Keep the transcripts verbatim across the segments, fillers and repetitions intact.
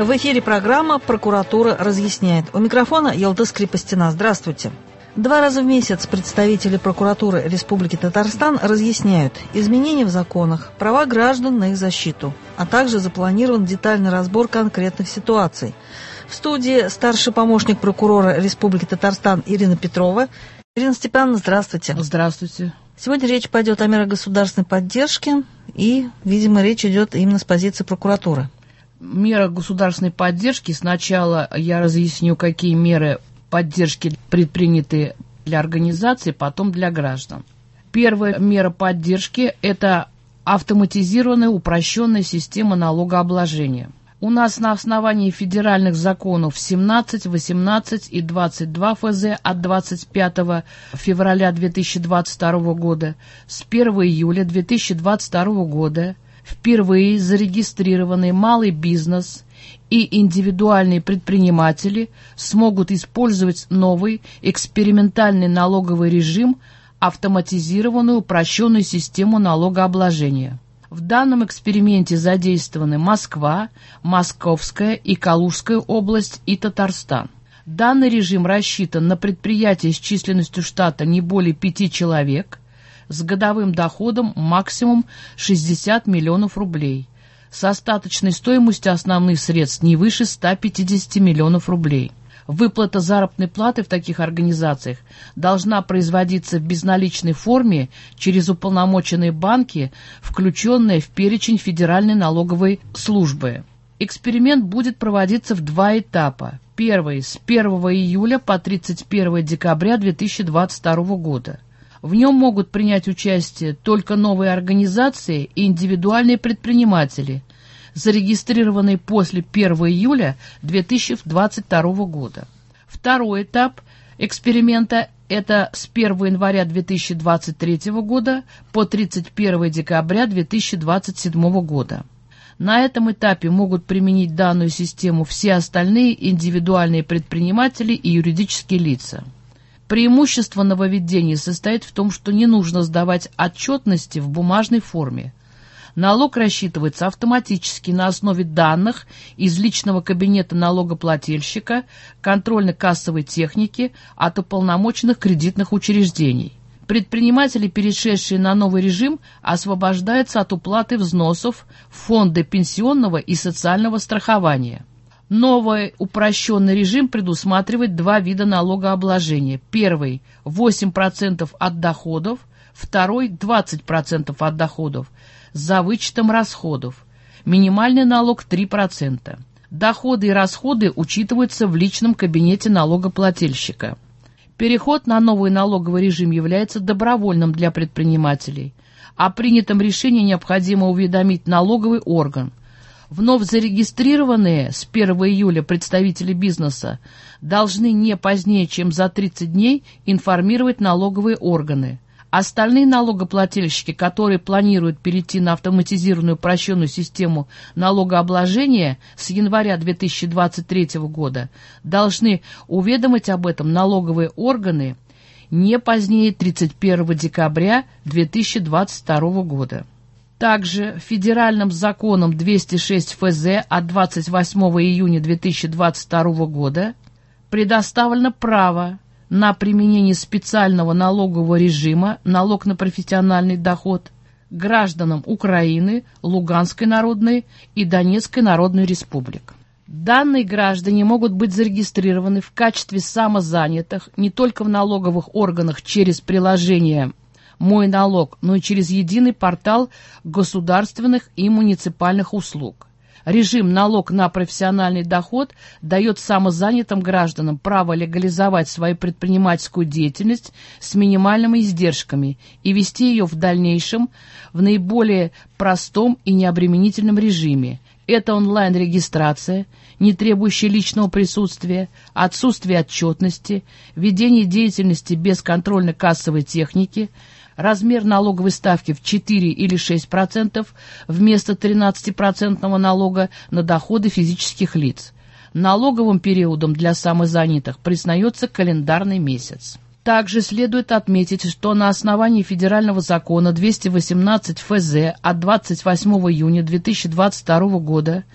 В эфире программа «Прокуратура разъясняет». У микрофона Ялдыз Крепостина. Здравствуйте. Два раза в месяц представители прокуратуры Республики Татарстан разъясняют изменения в законах, права граждан на их защиту, а также запланирован детальный разбор конкретных ситуаций. В студии старший помощник прокурора Республики Татарстан Ирина Петрова. Ирина Степановна, здравствуйте. Здравствуйте. Сегодня речь пойдет о мерах государственной поддержки, и, видимо, речь идет именно с позиции прокуратуры. Мера государственной поддержки. Сначала я разъясню, какие меры поддержки предприняты для организаций, потом для граждан. Первая мера поддержки – это автоматизированная упрощенная система налогообложения. У нас на основании федеральных законов семнадцать, восемнадцать и двадцать два эф зэ от двадцать пятого февраля две тысячи двадцать второго года с первого июля две тысячи двадцать второго года впервые зарегистрированный малый бизнес и индивидуальные предприниматели смогут использовать новый экспериментальный налоговый режим, автоматизированную упрощенную систему налогообложения. В данном эксперименте задействованы Москва, Московская и Калужская область и Татарстан. Данный режим рассчитан на предприятия с численностью штата не более пяти человек, с годовым доходом максимум шестьдесят миллионов рублей, с остаточной стоимостью основных средств не выше ста пятидесяти миллионов рублей. Выплата заработной платы в таких организациях должна производиться в безналичной форме через уполномоченные банки, включенные в перечень Федеральной налоговой службы. Эксперимент будет проводиться в два этапа. Первый – с первого июля по тридцать первого декабря две тысячи двадцать второго года. В нем могут принять участие только новые организации и индивидуальные предприниматели, зарегистрированные после первого июля две тысячи двадцать второго года. Второй этап эксперимента – это с первого января две тысячи двадцать третьего года по тридцать первого декабря две тысячи двадцать седьмого года. На этом этапе могут применить данную систему все остальные индивидуальные предприниматели и юридические лица. Преимущество нововведения состоит в том, что не нужно сдавать отчетности в бумажной форме. Налог рассчитывается автоматически на основе данных из личного кабинета налогоплательщика, контрольно-кассовой техники от уполномоченных кредитных учреждений. Предприниматели, перешедшие на новый режим, освобождаются от уплаты взносов в фонды пенсионного и социального страхования. Новый упрощенный режим предусматривает два вида налогообложения. Первый – восемь процентов от доходов, второй – двадцать процентов от доходов, за вычетом расходов. Минимальный налог три процента. Доходы и расходы учитываются в личном кабинете налогоплательщика. Переход на новый налоговый режим является добровольным для предпринимателей. О принятом решении необходимо уведомить налоговый орган. Вновь зарегистрированные с первого июля представители бизнеса должны не позднее, чем за тридцать дней информировать налоговые органы. Остальные налогоплательщики, которые планируют перейти на автоматизированную упрощенную систему налогообложения с января две тысячи двадцать третьего года, должны уведомить об этом налоговые органы не позднее тридцать первого декабря две тысячи двадцать второго года. Также федеральным законом двести шесть эф зэ от двадцать восьмого июня две тысячи двадцать второго года предоставлено право на применение специального налогового режима налог на профессиональный доход гражданам Украины, Луганской Народной и Донецкой Народной Республик. Данные граждане могут быть зарегистрированы в качестве самозанятых не только в налоговых органах через приложение «Мой налог», но и через единый портал государственных и муниципальных услуг. Режим «Налог на профессиональный доход» дает самозанятым гражданам право легализовать свою предпринимательскую деятельность с минимальными издержками и вести ее в дальнейшем в наиболее простом и необременительном режиме. Это онлайн-регистрация, не требующая личного присутствия, отсутствие отчетности, ведение деятельности без контрольно-кассовой техники, размер налоговой ставки в четыре или шесть процентов вместо тринадцатипроцентного налога на доходы физических лиц. Налоговым периодом для самозанятых признается календарный месяц. Также следует отметить, что на основании федерального закона двести восемнадцать эф зэ от двадцать восьмого июня две тысячи двадцать второго года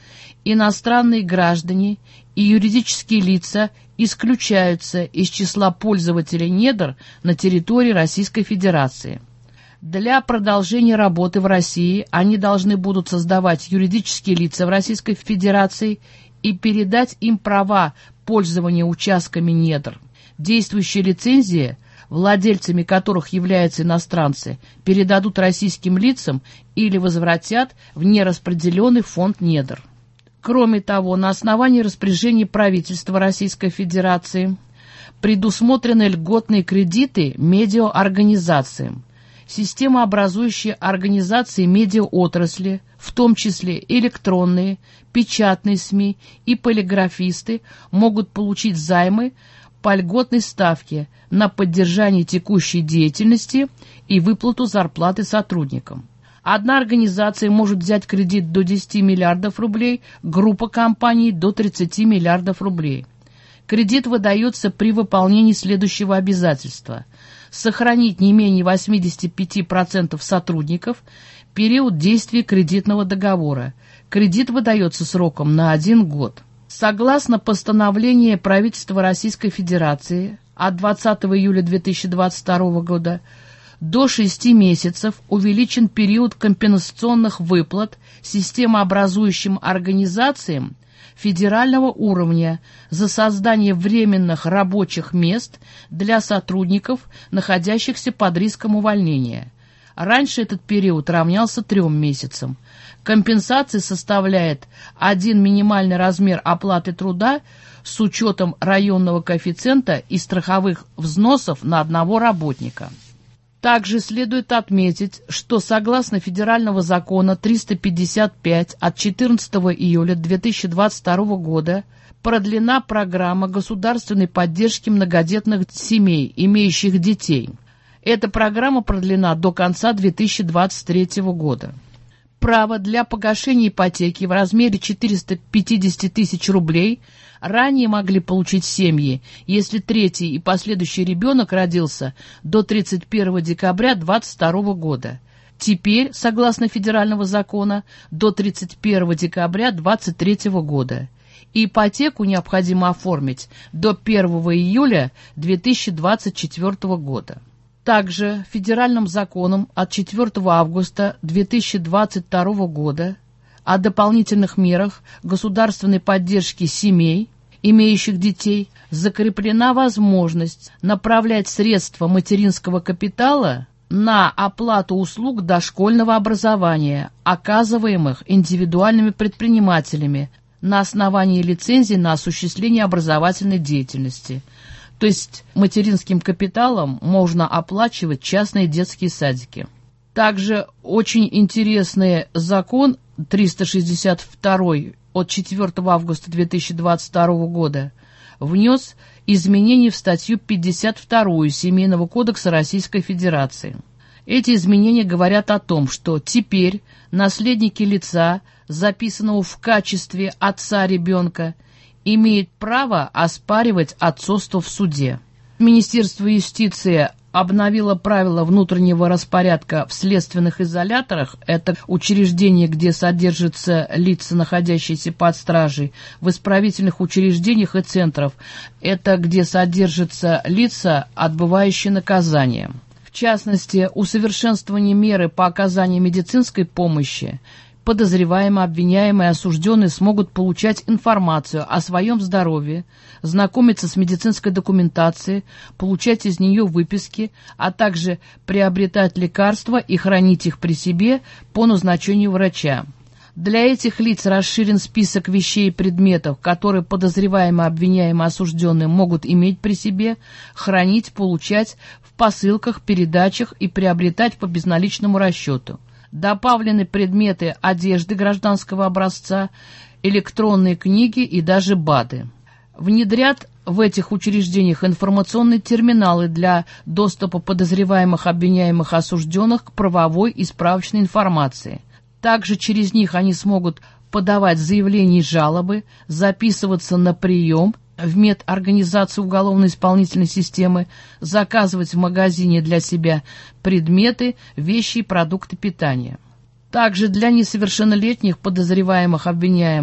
иностранные граждане и юридические лица исключаются из числа пользователей недр на территории Российской Федерации. Для продолжения работы в России они должны будут создавать юридические лица в Российской Федерации и передать им права пользования участками недр. Действующие лицензии, владельцами которых являются иностранцы, передадут российским лицам или возвратят в нераспределенный фонд недр. Кроме того, на основании распоряжения правительства Российской Федерации предусмотрены льготные кредиты медиаорганизациям, системообразующие организации медиаотрасли, в том числе электронные, печатные СМИ и полиграфисты, могут получить займы по льготной ставке на поддержание текущей деятельности и выплату зарплаты сотрудникам. Одна организация может взять кредит до десяти миллиардов рублей, группа компаний до тридцати миллиардов рублей. Кредит выдается при выполнении следующего обязательства: сохранить не менее восемьдесят пять процентов сотрудников в период действия кредитного договора. Кредит выдается сроком на один год. Согласно постановлению правительства Российской Федерации от двадцатого июля две тысячи двадцать второго года, до шести месяцев увеличен период компенсационных выплат системообразующим организациям федерального уровня за создание временных рабочих мест для сотрудников, находящихся под риском увольнения. Раньше этот период равнялся трем месяцам. Компенсация составляет один минимальный размер оплаты труда с учетом районного коэффициента и страховых взносов на одного работника. Также следует отметить, что согласно федерального закона триста пятьдесят пять от четырнадцатого июля две тысячи двадцать второго года продлена программа государственной поддержки многодетных семей, имеющих детей. Эта программа продлена до конца две тысячи двадцать третьего года. Право для погашения ипотеки в размере четыреста пятьдесят тысяч рублей ранее могли получить семьи, если третий и последующий ребенок родился до тридцать первого декабря две тысячи двадцать второго года. Теперь, согласно федерального закона, до тридцать первого декабря две тысячи двадцать третьего года. Ипотеку необходимо оформить до первого июля две тысячи двадцать четвёртого года. Также федеральным законом от четвёртого августа две тысячи двадцать второго года о дополнительных мерах государственной поддержки семей, имеющих детей, закреплена возможность направлять средства материнского капитала на оплату услуг дошкольного образования, оказываемых индивидуальными предпринимателями на основании лицензии на осуществление образовательной деятельности. То есть материнским капиталом можно оплачивать частные детские садики. Также очень интересный закон триста шестьдесят два от четвёртого августа две тысячи двадцать второго года внес изменения в статью пятьдесят два Семейного кодекса Российской Федерации. Эти изменения говорят о том, что теперь наследники лица, записанного в качестве отца ребенка, имеет право оспаривать отцовство в суде. Министерство юстиции обновило правила внутреннего распорядка в следственных изоляторах, это учреждения, где содержатся лица, находящиеся под стражей, в исправительных учреждениях и центрах, это где содержатся лица, отбывающие наказание. В частности, усовершенствование меры по оказанию медицинской помощи. Подозреваемые, обвиняемые и осужденные смогут получать информацию о своем здоровье, знакомиться с медицинской документацией, получать из нее выписки, а также приобретать лекарства и хранить их при себе по назначению врача. Для этих лиц расширен список вещей и предметов, которые подозреваемые, обвиняемые и осужденные могут иметь при себе, хранить, получать в посылках, передачах и приобретать по безналичному расчету. Добавлены предметы одежды гражданского образца, электронные книги и даже БАДы. Внедрят в этих учреждениях информационные терминалы для доступа подозреваемых, обвиняемых, осужденных к правовой и справочной информации. Также через них они смогут подавать заявления и жалобы, записываться на прием в медорганизацию уголовно-исполнительной системы, заказывать в магазине для себя предметы, вещи и продукты питания. Также для несовершеннолетних подозреваемых, обвиняемых,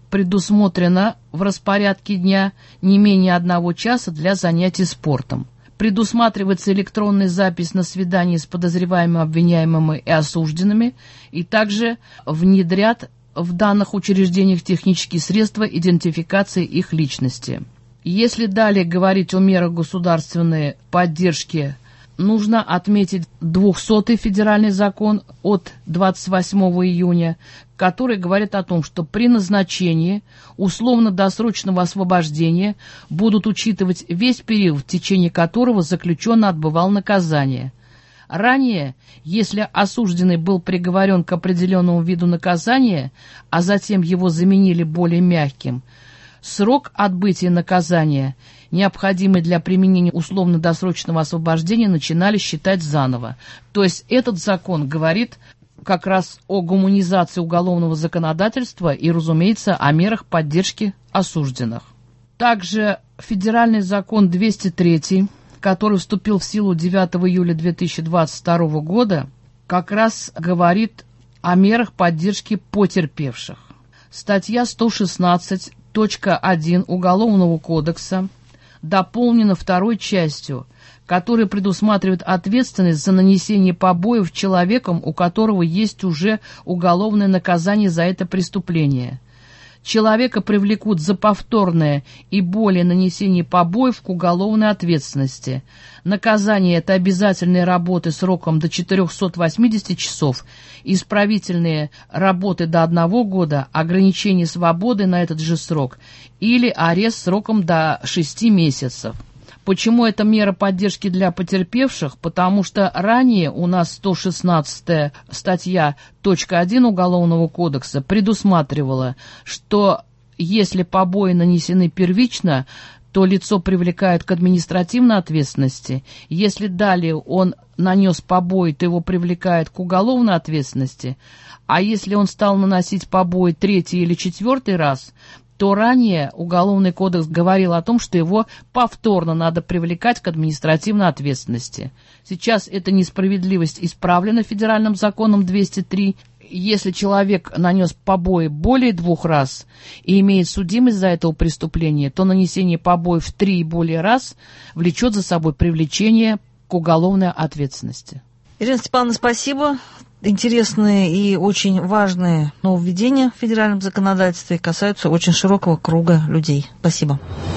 предусмотрено в распорядке дня не менее одного часа для занятий спортом. Предусматривается электронная запись на свидании с подозреваемыми, обвиняемыми и осужденными, и также внедрят в данных учреждениях технические средства идентификации их личности. Если далее говорить о мерах государственной поддержки, нужно отметить двухсотый федеральный закон от двадцать восьмого июня, который говорит о том, что при назначении условно-досрочного освобождения будут учитывать весь период, в течение которого заключенный отбывал наказание. Ранее, если осужденный был приговорен к определенному виду наказания, а затем его заменили более мягким, срок отбытия наказания, необходимый для применения условно-досрочного освобождения, начинали считать заново. То есть этот закон говорит как раз о гуманизации уголовного законодательства и, разумеется, о мерах поддержки осужденных. Также федеральный закон двести третий, который вступил в силу девятого июля две тысячи двадцать второго года, как раз говорит о мерах поддержки потерпевших. Статья сто шестнадцать точка один Уголовного кодекса дополнена второй частью, которая предусматривает ответственность за нанесение побоев человеком, у которого есть уже уголовное наказание за это преступление. Человека привлекут за повторное и более нанесение побоев к уголовной ответственности. Наказание – это обязательные работы сроком до четырехсот восьмидесяти часов, исправительные работы до одного года, ограничение свободы на этот же срок или арест сроком до шести месяцев. Почему это мера поддержки для потерпевших? Потому что ранее у нас сто шестнадцатая статья точка один Уголовного кодекса предусматривала, что если побои нанесены первично, то лицо привлекают к административной ответственности. Если далее он нанес побои, то его привлекают к уголовной ответственности. А если он стал наносить побои третий или четвертый раз, то ранее Уголовный кодекс говорил о том, что его повторно надо привлекать к административной ответственности. Сейчас эта несправедливость исправлена федеральным законом двести три. Если человек нанес побои более двух раз и имеет судимость за это преступление, то нанесение побоев в три и более раз влечет за собой привлечение к уголовной ответственности. Ирина Степановна, спасибо. Интересные и очень важные нововведения в федеральном законодательстве касаются очень широкого круга людей. Спасибо.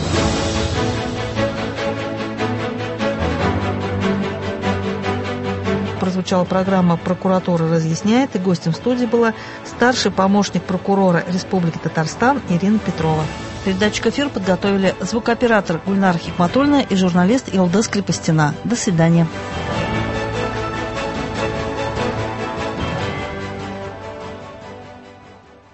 Прозвучала программа «Прокуратура разъясняет», и гостем студии была старший помощник прокурора Республики Татарстан Ирина Петрова. Передачу к эфиру подготовили звукооператор Гульнара Хикматульна и журналист Илдас Крепостина. До свидания.